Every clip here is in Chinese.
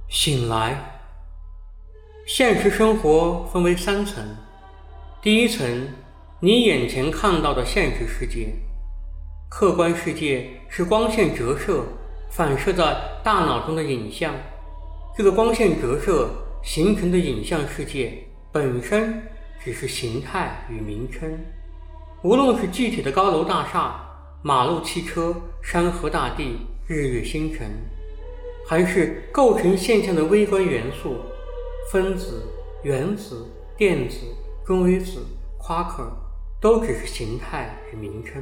醒来。现实生活分为3层。第一层，你眼前看到的现实世界。客观世界是光线折射反射在大脑中的影像，这个光线折射形成的影像世界本身只是形态与名称。无论是具体的高楼大厦、马路汽车、山河大地、日月星辰，还是构成现象的微观元素，分子、原子、电子、中微子、夸克，都只是形态与名称。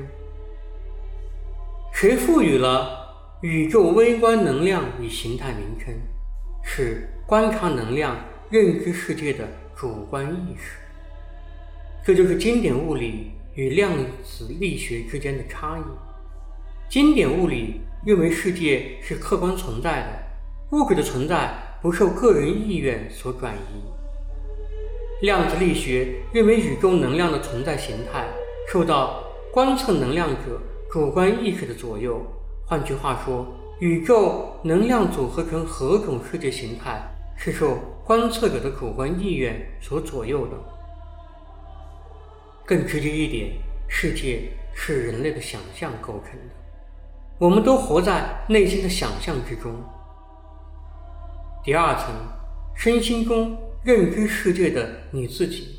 谁赋予了宇宙微观能量与形态名称？是观察能量、认知世界的主观意识。这就是经典物理与量子力学之间的差异。经典物理认为世界是客观存在的，物质的存在不受个人意愿所转移。量子力学认为宇宙能量的存在形态受到观测能量者主观意识的左右，换句话说，宇宙能量组合成何种世界形态是受观测者的主观意愿所左右的。更直接一点，世界是人类的想象构成的，我们都活在内心的想象之中。第二层，身心中认知世界的你自己。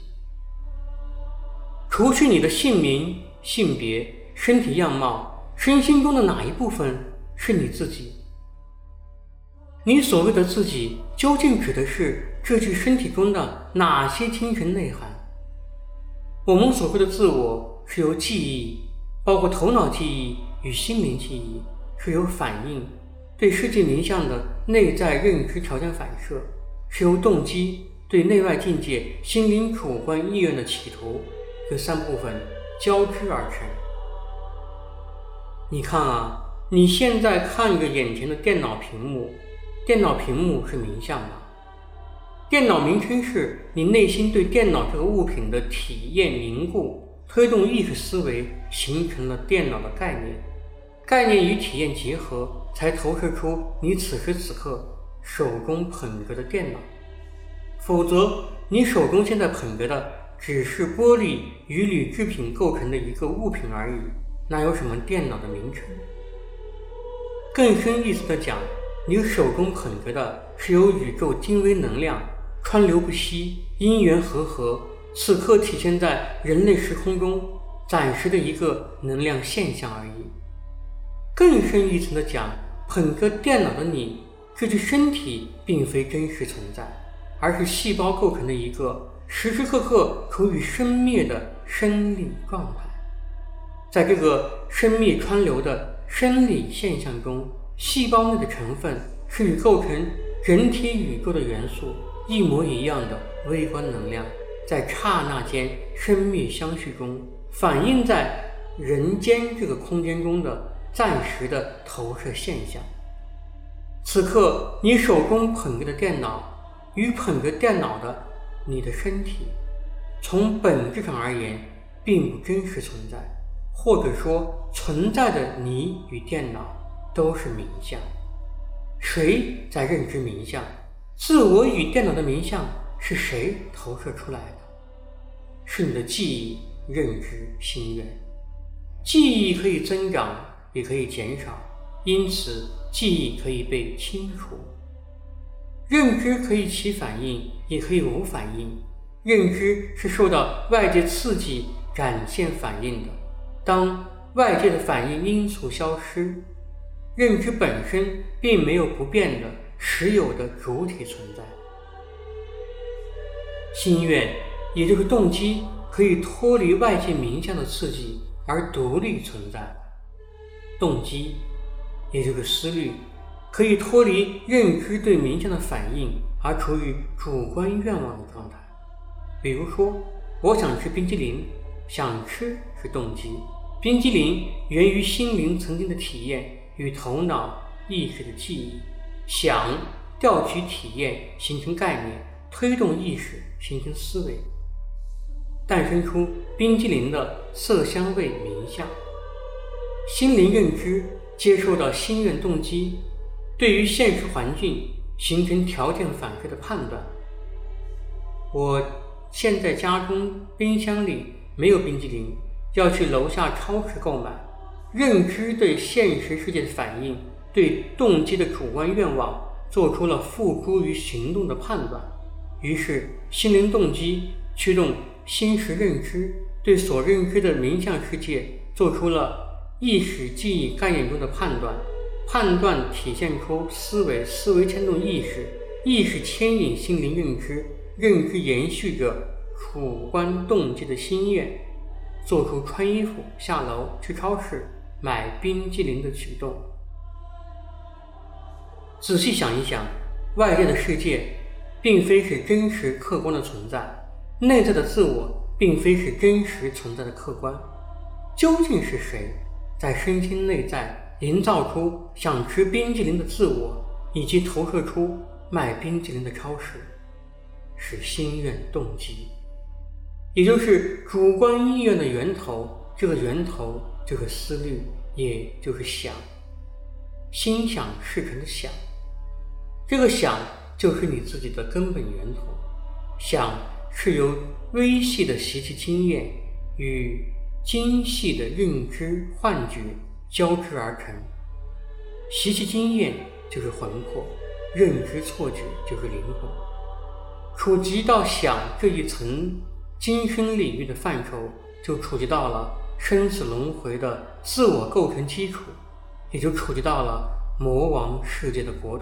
除去你的姓名、性别、身体样貌，身心中的哪一部分是你自己？你所谓的自己究竟指的是这具身体中的哪些精神内涵？我们所谓的自我是由记忆，包括头脑记忆与心灵记忆，是由反应，对世界名相的内在认知条件反射，是由动机，对内外境界心灵主观意愿的企图，这3部分交织而成。你看啊，你现在看着眼前的电脑屏幕，电脑屏幕是名相吧？电脑名称是你内心对电脑这个物品的体验凝固，推动意识思维，形成了电脑的概念。概念与体验结合，才投射出你此时此刻手中捧着的电脑。否则，你手中现在捧着的只是玻璃与铝制品构成的一个物品而已，哪有什么电脑的名称？更深意思的讲，你手中捧着的是由宇宙精微能量川流不息、因缘和合，此刻体现在人类时空中暂时的一个能量现象而已。更深一层的讲，捧着电脑的你，这具身体并非真实存在，而是细胞构成的一个时时刻刻处于生灭的生理状态。在这个生灭川流的生理现象中，细胞内的成分是与构成整体宇宙的元素一模一样的微观能量，在刹那间生灭相续中，反映在人间这个空间中的暂时的投射现象。此刻你手中捧着的电脑与捧着电脑的你的身体，从本质上而言并不真实存在，或者说存在的你与电脑都是名相。谁在认知名相？自我与电脑的名相是谁投射出来的？是你的记忆、认知、心愿。记忆可以增长，也可以减少，因此记忆可以被清除。认知可以起反应，也可以无反应。认知是受到外界刺激展现反应的，当外界的反应因素消失，认知本身并没有不变的实有的主体存在。心愿，也就是动机，可以脱离外界名相的刺激而独立存在。动机，也就是思虑，可以脱离认知对名相的反应而处于主观愿望的状态。比如说，我想吃冰激凌，想吃是动机，冰激凌源于心灵曾经的体验与头脑意识的记忆，想调取体验形成概念，推动意识形成思维，诞生出冰激凌的色香味名相。心灵认知接受到心愿动机，对于现实环境形成条件反射的判断。我现在家中冰箱里没有冰激凌，要去楼下超市购买。认知对现实世界的反应，对动机的主观愿望做出了付诸于行动的判断，于是心灵动机驱动心识认知，对所认知的名相世界做出了意识记忆概念中的判断，判断体现出思维，思维牵动意识，意识牵引心灵认知，认知延续着主观动机的心愿，做出穿衣服、下楼、去超市买冰激凌的举动。仔细想一想，外界的世界并非是真实客观的存在，内在的自我并非是真实存在的客观。究竟是谁在身心内在营造出想吃冰激凌的自我，以及投射出卖冰激凌的超市？是心愿动机，也就是主观意愿的源头。这个源头就是思虑，也就是想，心想事成的想。这个想就是你自己的根本源头。想是由微细的习气经验与精细的认知幻觉交织而成。习气经验就是魂魄，认知错觉就是灵魂。触及到想这一层精深领域的范畴，就触及到了生死轮回的自我构成基础，也就触及到了魔王世界的国土。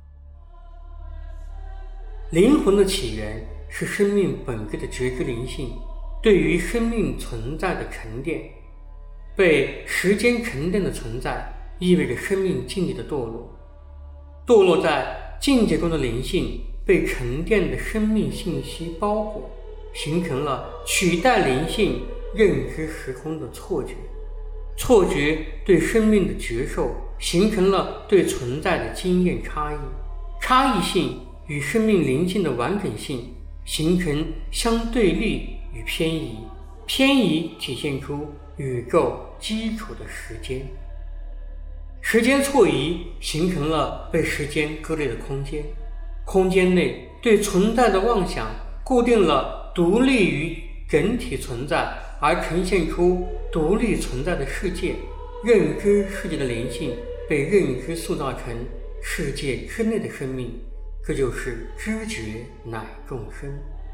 灵魂的起源是生命本质的觉知灵性对于生命存在的沉淀。被时间沉淀的存在意味着生命境界的堕落。堕落在境界中的灵性被沉淀的生命信息包裹，形成了取代灵性认知时空的错觉。错觉对生命的觉受形成了对存在的经验差异，差异性与生命灵性的完整性形成相对立与偏移，偏移体现出宇宙基础的时间。时间错移形成了被时间割裂的空间，空间内对存在的妄想固定了独立于整体存在而呈现出独立存在的世界。认知世界的灵性被认知塑造成世界之内的生命，这就是知觉乃众生。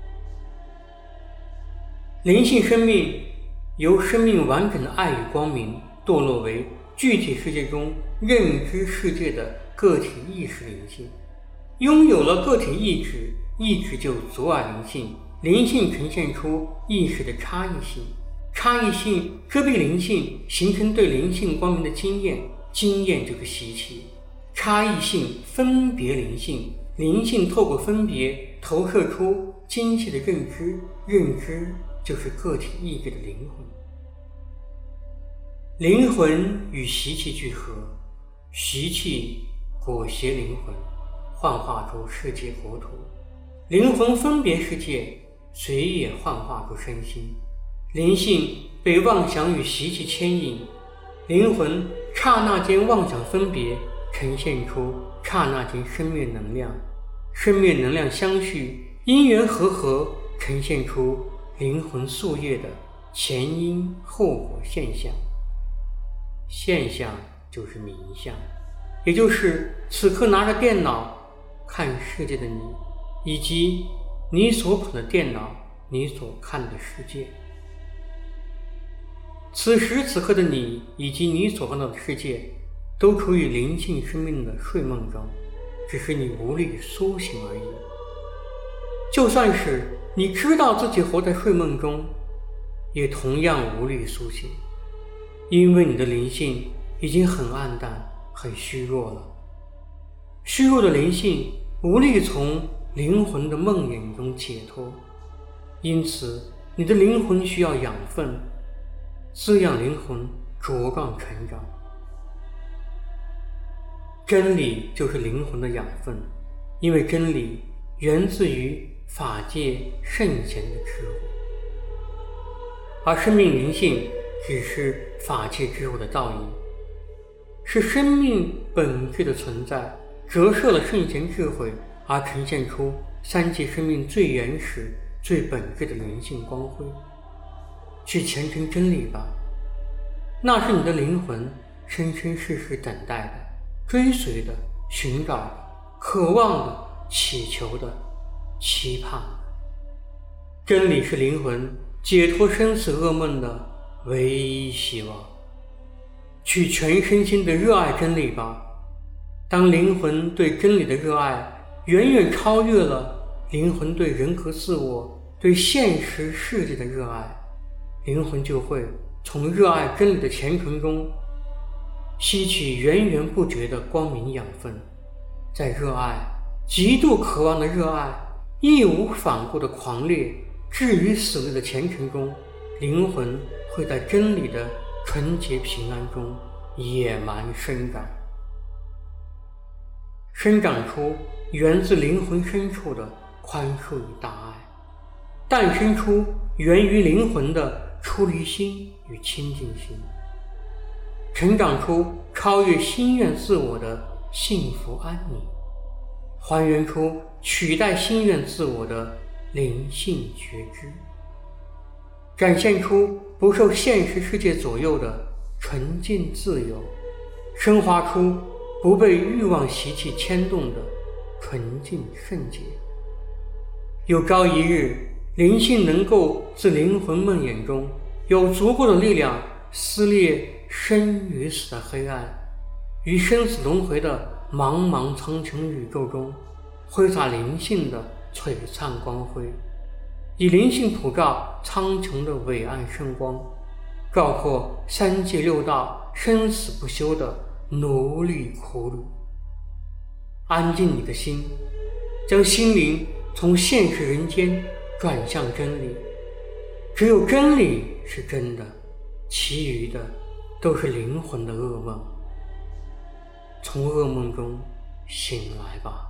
灵性生命由生命完整的爱与光明堕落为具体世界中认知世界的个体意识灵性。拥有了个体意志，意志就阻碍灵性，灵性呈现出意识的差异性，差异性遮蔽灵性，形成对灵性光明的经验，经验就是习气。差异性分别灵性，灵性透过分别投射出精细的认知，认知就是个体意志的灵魂。灵魂与习气聚合，习气裹挟灵魂，幻化出世界国土。灵魂分别世界，随也幻化出身心。灵性被妄想与习气牵引，灵魂刹那间妄想分别，呈现出刹那间生灭能量，生灭能量相续，因缘和合，呈现出灵魂宿业的前因后果现象。现象就是名相，也就是此刻拿着电脑看世界的你，以及你所捧的电脑，你所看的世界。此时此刻的你以及你所看到的世界都处于灵性生命的睡梦中，只是你无力苏醒而已。就算是你知道自己活在睡梦中，也同样无力苏醒，因为你的灵性已经很暗淡，很虚弱了。虚弱的灵性无力从灵魂的梦魇中解脱，因此你的灵魂需要养分，滋养灵魂茁壮成长。真理就是灵魂的养分，因为真理源自于法界圣贤的智慧，而生命灵性只是法界智慧的倒影，是生命本质的存在， 折射了圣贤智慧，而呈现出三界生命最原始、最本质的灵性光辉。去虔诚真理吧，那是你的灵魂生生世世等待的、追随的、寻找的、渴望的、祈求的、期盼的。真理是灵魂解脱生死噩梦的唯一希望。去全身心的热爱真理吧，当灵魂对真理的热爱远远超越了灵魂对人和自我、对现实世界的热爱，灵魂就会从热爱真理的虔诚中吸取源源不绝的光明养分，在热爱、极度渴望的热爱、义无反顾的狂烈、置于死地的虔诚中，灵魂会在真理的纯洁平安中野蛮生长，生长出源自灵魂深处的宽恕与大爱，诞生出源于灵魂的出离心与清净心，成长出超越心愿自我的幸福安宁，还原出取代心愿自我的灵性觉知，展现出不受现实世界左右的纯净自由，升华出不被欲望习气牵动的纯净圣洁。有朝一日，灵性能够自灵魂梦魇中有足够的力量撕裂生与死的黑暗，于生死轮回的茫茫苍穹宇宙中挥洒灵性的璀璨光辉，以灵性普照苍穹的伟岸圣光，照破三界六道生死不休的奴隶苦旅。安静你的心，将心灵从现实人间转向真理，只有真理是真的，其余的都是灵魂的噩梦。从噩梦中醒来吧。